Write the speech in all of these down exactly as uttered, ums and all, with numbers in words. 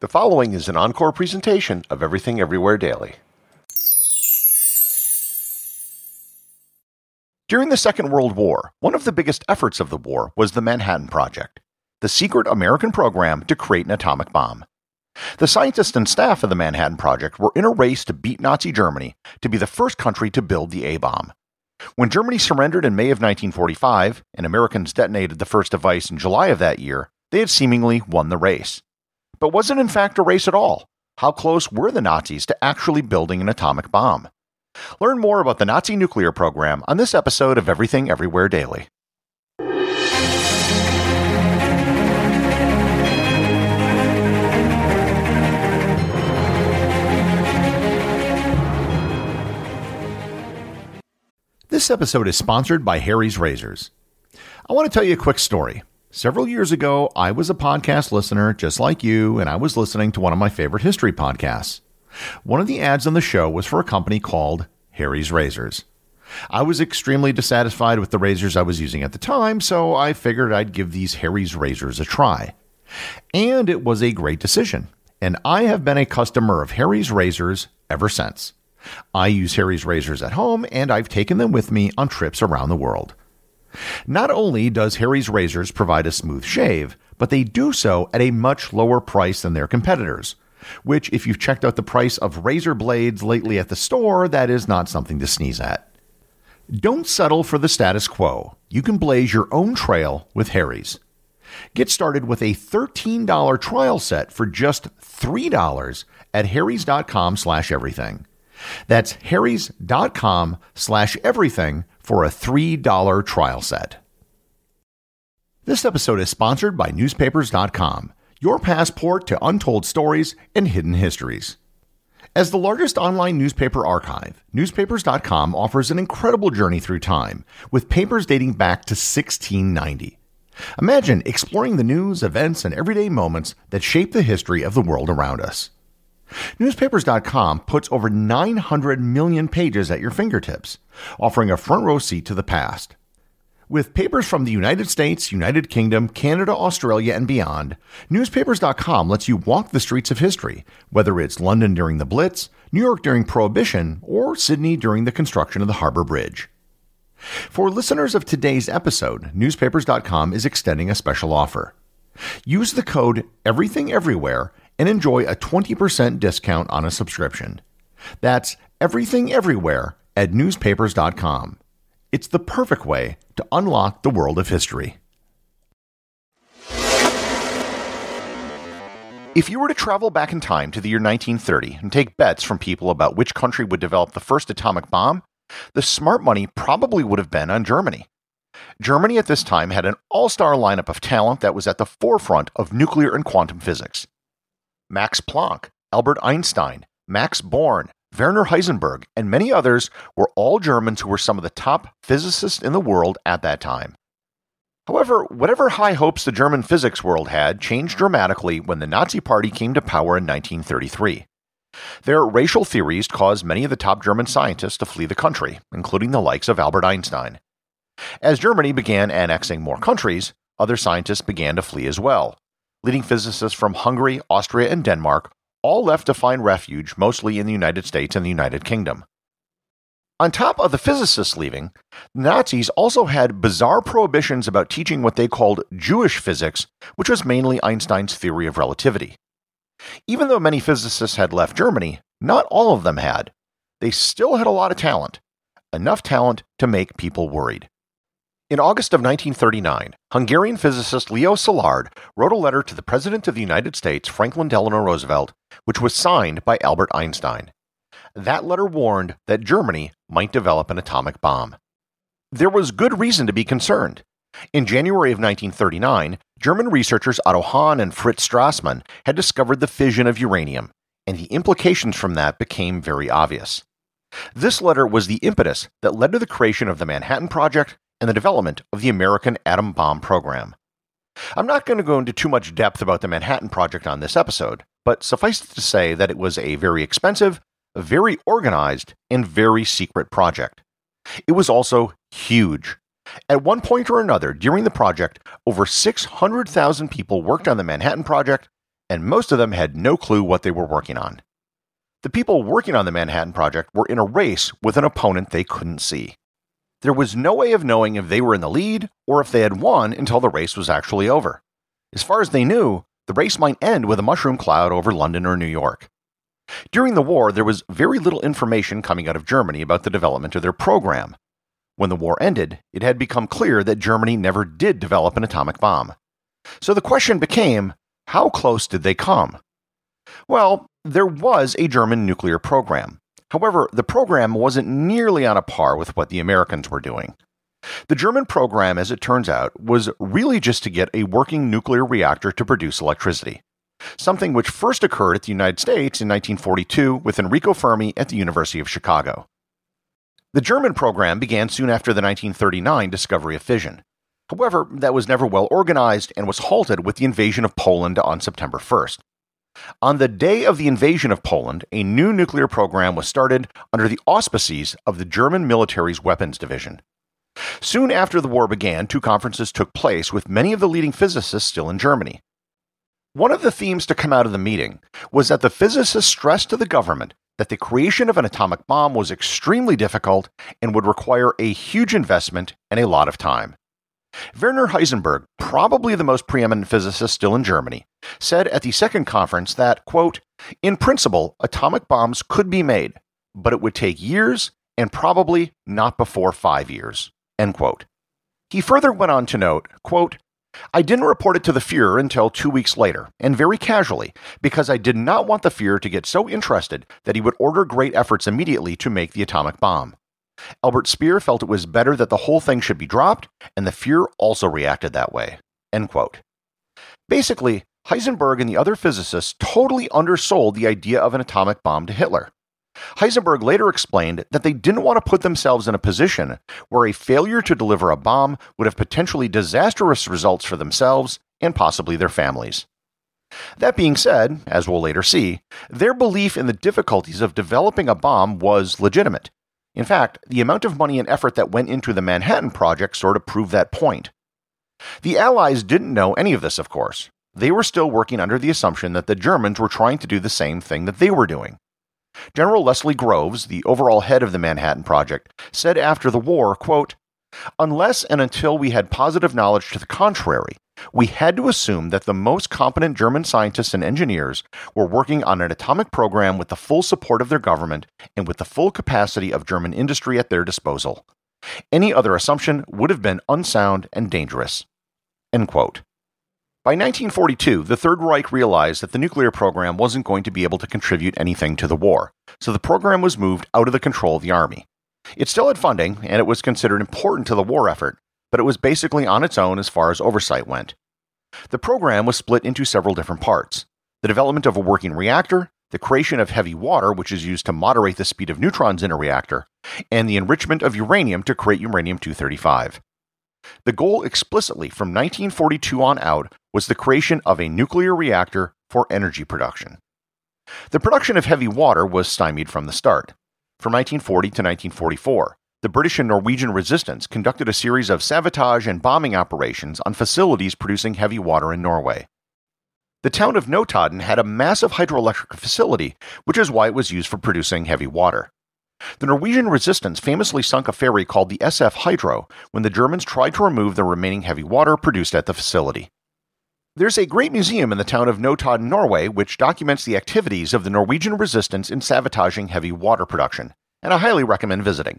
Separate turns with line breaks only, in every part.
The following is an encore presentation of Everything Everywhere Daily. During the Second World War, one of the biggest efforts of the war was the Manhattan Project, the secret American program to create an atomic bomb. The scientists and staff of the Manhattan Project were in a race to beat Nazi Germany to be the first country to build the A-bomb. When Germany surrendered in May of nineteen forty-five, and Americans detonated the first device in July of that year, they had seemingly won the race. But was it in fact a race at all? How close were the Nazis to actually building an atomic bomb? Learn more about the Nazi nuclear program on this episode of Everything Everywhere Daily. This episode is sponsored by Harry's Razors. I want to tell you a quick story. Several years ago, I was a podcast listener just like you, and I was listening to one of my favorite history podcasts. One of the ads on the show was for a company called Harry's Razors. I was extremely dissatisfied with the razors I was using at the time, so I figured I'd give these Harry's Razors a try. And it was a great decision, and I have been a customer of Harry's Razors ever since. I use Harry's Razors at home, and I've taken them with me on trips around the world. Not only does Harry's Razors provide a smooth shave, but they do so at a much lower price than their competitors, which, if you've checked out the price of razor blades lately at the store, that is not something to sneeze at. Don't settle for the status quo. You can blaze your own trail with Harry's. Get started with a thirteen dollars trial set for just three dollars at harrys.com slash everything. That's harrys.com slash everything for a three dollars trial set. This episode is sponsored by newspapers dot com, your passport to untold stories and hidden histories. As the largest online newspaper archive, newspapers dot com offers an incredible journey through time, with papers dating back to sixteen ninety. Imagine exploring the news, events, and everyday moments that shape the history of the world around us. newspapers dot com puts over nine hundred million pages at your fingertips, offering a front row seat to the past. With papers from the United States, United Kingdom, Canada, Australia, and beyond, newspapers dot com lets you walk the streets of history, whether it's London during the Blitz, New York during Prohibition, or Sydney during the construction of the Harbor Bridge. For listeners of today's episode, newspapers dot com is extending a special offer. Use the code EVERYTHINGEVERYWHERE and enjoy a twenty percent discount on a subscription. That's Everything Everywhere at newspapers dot com. It's the perfect way to unlock the world of history. If you were to travel back in time to the year nineteen thirty and take bets from people about which country would develop the first atomic bomb, the smart money probably would have been on Germany. Germany at this time had an all-star lineup of talent that was at the forefront of nuclear and quantum physics. Max Planck, Albert Einstein, Max Born, Werner Heisenberg, and many others were all Germans who were some of the top physicists in the world at that time. However, whatever high hopes the German physics world had changed dramatically when the Nazi Party came to power in nineteen thirty-three. Their racial theories caused many of the top German scientists to flee the country, including the likes of Albert Einstein. As Germany began annexing more countries, other scientists began to flee as well. Leading physicists from Hungary, Austria, and Denmark all left to find refuge mostly in the United States and the United Kingdom. On top of the physicists leaving, the Nazis also had bizarre prohibitions about teaching what they called Jewish physics, which was mainly Einstein's theory of relativity. Even though many physicists had left Germany, not all of them had. They still had a lot of talent, enough talent to make people worried. In August of nineteen thirty-nine, Hungarian physicist Leo Szilard wrote a letter to the President of the United States, Franklin Delano Roosevelt, which was signed by Albert Einstein. That letter warned that Germany might develop an atomic bomb. There was good reason to be concerned. In January of nineteen thirty-nine, German researchers Otto Hahn and Fritz Strassmann had discovered the fission of uranium, and the implications from that became very obvious. This letter was the impetus that led to the creation of the Manhattan Project and the development of the American atom bomb program. I'm not going to go into too much depth about the Manhattan Project on this episode, but suffice it to say that it was a very expensive, very organized, and very secret project. It was also huge. At one point or another during the project, over six hundred thousand people worked on the Manhattan Project, and most of them had no clue what they were working on. The people working on the Manhattan Project were in a race with an opponent they couldn't see. There was no way of knowing if they were in the lead or if they had won until the race was actually over. As far as they knew, the race might end with a mushroom cloud over London or New York. During the war, there was very little information coming out of Germany about the development of their program. When the war ended, it had become clear that Germany never did develop an atomic bomb. So the question became, how close did they come? Well, there was a German nuclear program. However, the program wasn't nearly on a par with what the Americans were doing. The German program, as it turns out, was really just to get a working nuclear reactor to produce electricity, something which first occurred at the United States in nineteen forty-two with Enrico Fermi at the University of Chicago. The German program began soon after the nineteen thirty-nine discovery of fission. However, that was never well organized and was halted with the invasion of Poland on September first. On the day of the invasion of Poland, a new nuclear program was started under the auspices of the German military's weapons division. Soon after the war began, two conferences took place with many of the leading physicists still in Germany. One of the themes to come out of the meeting was that the physicists stressed to the government that the creation of an atomic bomb was extremely difficult and would require a huge investment and a lot of time. Werner Heisenberg, probably the most preeminent physicist still in Germany, said at the second conference that, quote, "In principle, atomic bombs could be made, but it would take years and probably not before five years." End quote. He further went on to note, quote, "I didn't report it to the Fuhrer until two weeks later, and very casually, because I did not want the Fuhrer to get so interested that he would order great efforts immediately to make the atomic bomb. Albert Speer felt it was better that the whole thing should be dropped, and the Fuhrer also reacted that way." End quote. Basically, Heisenberg and the other physicists totally undersold the idea of an atomic bomb to Hitler. Heisenberg later explained that they didn't want to put themselves in a position where a failure to deliver a bomb would have potentially disastrous results for themselves and possibly their families. That being said, as we'll later see, their belief in the difficulties of developing a bomb was legitimate. In fact, the amount of money and effort that went into the Manhattan Project sort of proved that point. The Allies didn't know any of this, of course. They were still working under the assumption that the Germans were trying to do the same thing that they were doing. General Leslie Groves, the overall head of the Manhattan Project, said after the war, quote, "Unless and until we had positive knowledge to the contrary, we had to assume that the most competent German scientists and engineers were working on an atomic program with the full support of their government and with the full capacity of German industry at their disposal. Any other assumption would have been unsound and dangerous." End quote. By nineteen forty-two, the Third Reich realized that the nuclear program wasn't going to be able to contribute anything to the war, so the program was moved out of the control of the army. It still had funding, and it was considered important to the war effort, but it was basically on its own as far as oversight went. The program was split into several different parts: the development of a working reactor, the creation of heavy water, which is used to moderate the speed of neutrons in a reactor, and the enrichment of uranium to create uranium two thirty-five. The goal explicitly from nineteen forty-two on out was the creation of a nuclear reactor for energy production. The production of heavy water was stymied from the start. From nineteen forty to nineteen forty-four, the British and Norwegian resistance conducted a series of sabotage and bombing operations on facilities producing heavy water in Norway. The town of Notodden had a massive hydroelectric facility, which is why it was used for producing heavy water. The Norwegian resistance famously sunk a ferry called the S F Hydro when the Germans tried to remove the remaining heavy water produced at the facility. There's a great museum in the town of Notodden, Norway, which documents the activities of the Norwegian resistance in sabotaging heavy water production, and I highly recommend visiting.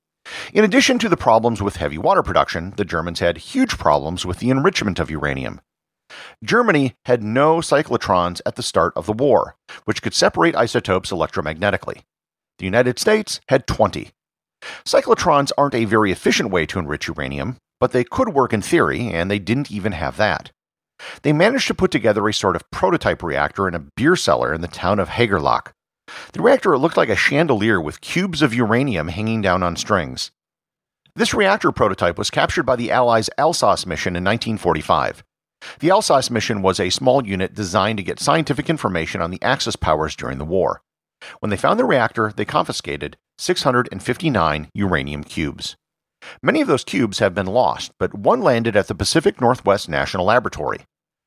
In addition to the problems with heavy water production, the Germans had huge problems with the enrichment of uranium. Germany had no cyclotrons at the start of the war, which could separate isotopes electromagnetically. The United States had twenty. Cyclotrons aren't a very efficient way to enrich uranium, but they could work in theory, and they didn't even have that. They managed to put together a sort of prototype reactor in a beer cellar in the town of Hagerlach. The reactor looked like a chandelier with cubes of uranium hanging down on strings. This reactor prototype was captured by the Allies' Alsace mission in nineteen forty-five. The Alsace mission was a small unit designed to get scientific information on the Axis powers during the war. When they found the reactor, they confiscated six hundred fifty-nine uranium cubes. Many of those cubes have been lost, but one landed at the Pacific Northwest National Laboratory.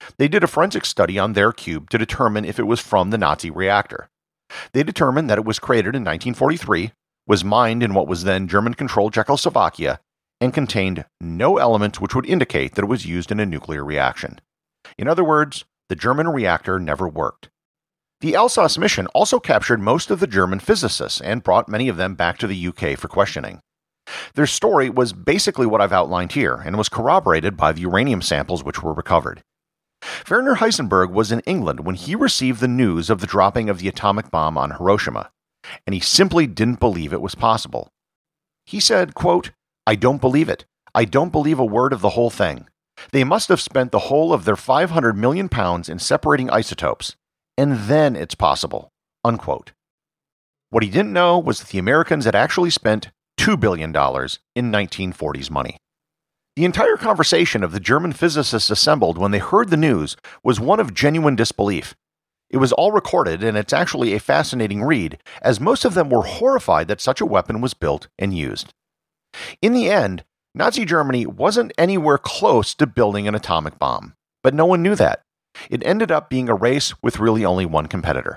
They did a forensic study on their cube to determine if it was from the Nazi reactor. They determined that it was created in nineteen forty-three, was mined in what was then German-controlled Czechoslovakia, and contained no elements which would indicate that it was used in a nuclear reaction. In other words, the German reactor never worked. The Alsace mission also captured most of the German physicists and brought many of them back to the U K for questioning. Their story was basically what I've outlined here and was corroborated by the uranium samples which were recovered. Werner Heisenberg was in England when he received the news of the dropping of the atomic bomb on Hiroshima, and he simply didn't believe it was possible. He said, quote, "I don't believe it. I don't believe a word of the whole thing. They must have spent the whole of their five hundred million pounds in separating isotopes, and then it's possible," unquote. What he didn't know was that the Americans had actually spent two billion dollars in nineteen forties money. The entire conversation of the German physicists assembled when they heard the news was one of genuine disbelief. It was all recorded, and it's actually a fascinating read, as most of them were horrified that such a weapon was built and used. In the end, Nazi Germany wasn't anywhere close to building an atomic bomb, but no one knew that. It ended up being a race with really only one competitor.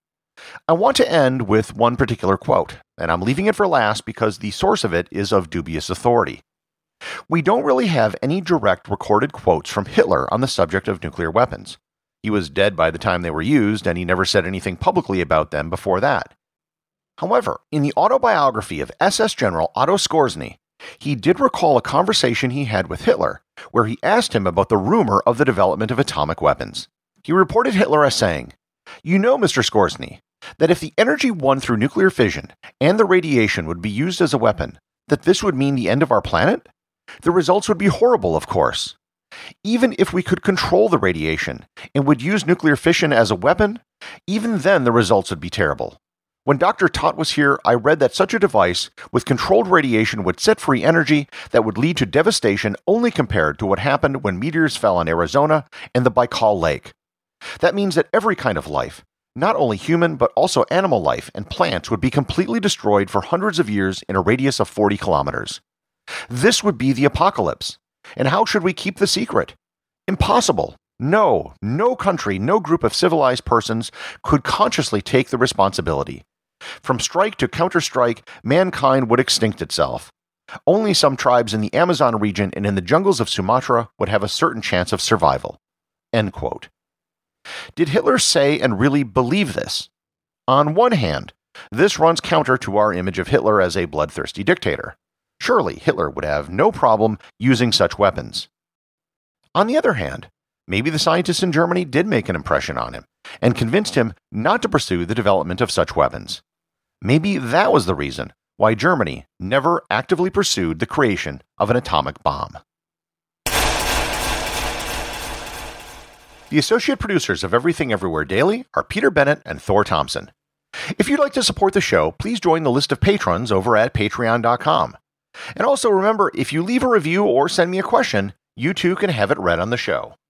I want to end with one particular quote, and I'm leaving it for last because the source of it is of dubious authority. We don't really have any direct recorded quotes from Hitler on the subject of nuclear weapons. He was dead by the time they were used, and he never said anything publicly about them before that. However, in the autobiography of S S General Otto Skorzeny, he did recall a conversation he had with Hitler, where he asked him about the rumor of the development of atomic weapons. He reported Hitler as saying, "You know, Mister Skorzeny, that if the energy won through nuclear fission and the radiation would be used as a weapon, that this would mean the end of our planet? The results would be horrible, of course. Even if we could control the radiation and would use nuclear fission as a weapon, even then the results would be terrible. When Doctor Tott was here, I read that such a device with controlled radiation would set free energy that would lead to devastation only compared to what happened when meteors fell on Arizona and the Baikal Lake. That means that every kind of life, not only human but also animal life and plants, would be completely destroyed for hundreds of years in a radius of forty kilometers. This would be the apocalypse. And how should we keep the secret? Impossible. No, no country, no group of civilized persons could consciously take the responsibility. From strike to counter-strike, mankind would extinct itself. Only some tribes in the Amazon region and in the jungles of Sumatra would have a certain chance of survival." End quote. Did Hitler say and really believe this? On one hand, this runs counter to our image of Hitler as a bloodthirsty dictator. Surely Hitler would have no problem using such weapons. On the other hand, maybe the scientists in Germany did make an impression on him and convinced him not to pursue the development of such weapons. Maybe that was the reason why Germany never actively pursued the creation of an atomic bomb. The associate producers of Everything Everywhere Daily are Peter Bennett and Thor Thompson. If you'd like to support the show, please join the list of patrons over at patreon dot com. And also remember, if you leave a review or send me a question, you too can have it read on the show.